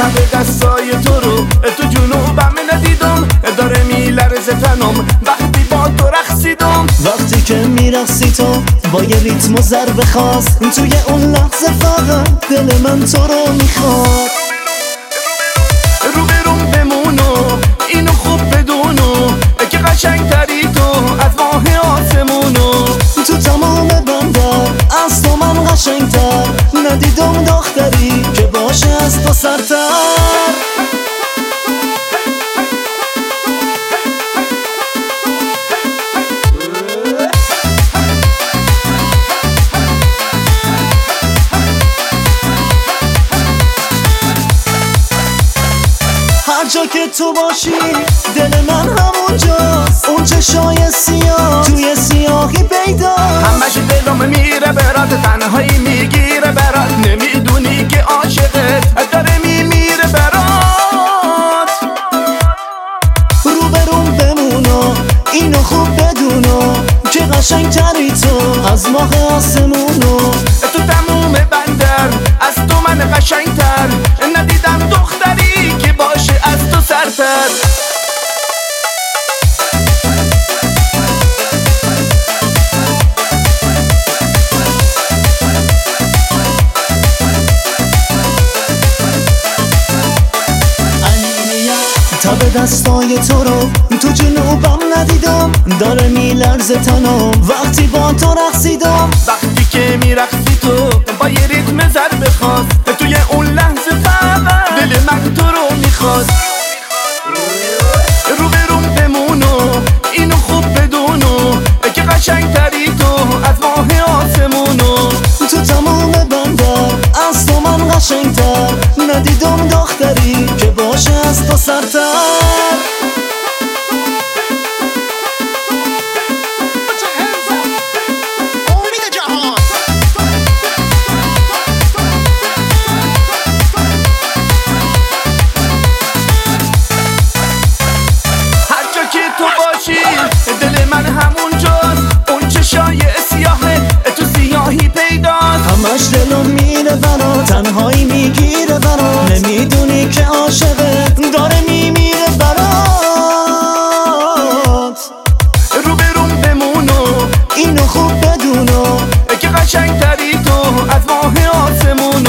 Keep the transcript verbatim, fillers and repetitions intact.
تب دستای تو رو تو جنوبم ندیدم، داره میلرزه تنم وقتی با تو رقصیدم. وقتی که میرقصی تو با یه ریتم و ضربه خاص، توی اون لحظه فقط دل من تو رو میخواد. رو برون بمونو اینو خوب بدونو که قشنگ تری تو از ماه آسمونو. تو تمام بندر از تو من قشنگتر، ندیدم دختری که باشه از تو سرتر. هر جا که تو باشی دل من همونجاست، اون چشای سیاه توی سیاهی پیدا. همش دلم میره برات، تنهایی میگیره برات، نمیدونی که عاشقت داره میمیره برات. رو برون بمونو اینو خوب بدونو که قشنگ تری تو از ماه آسمونو. تو تموم بندر از تو من قشنگتر، ندیدم دختری که باشه از تو سرتر. تب دستای تو رو تو جنوبم ندیدم، داره میلرزه تنم وقتی با تو رقصیدم. وقتی که میرقصی تو با یه ریتم ضربه خاص، توی اون لحظه فقط دل من تو رو میخواد. رو برون بمونو اینو خوب بدونو که قشنگ تری تو از ماه آسمونو. تو تمام بندر از تو من قشنگتر، ندیدم دختری که باشه از تو سرتر. دل من همونجاست، اون چشای سیاهه تو سیاهی پیداست. همش دلم میره برات، تنهایی میگیره برات، نمیدونی که عاشقت داره میمیره برات. رو برون بمونو اینو خوب بدونو که قشنگ تری تو از ماه آسمون.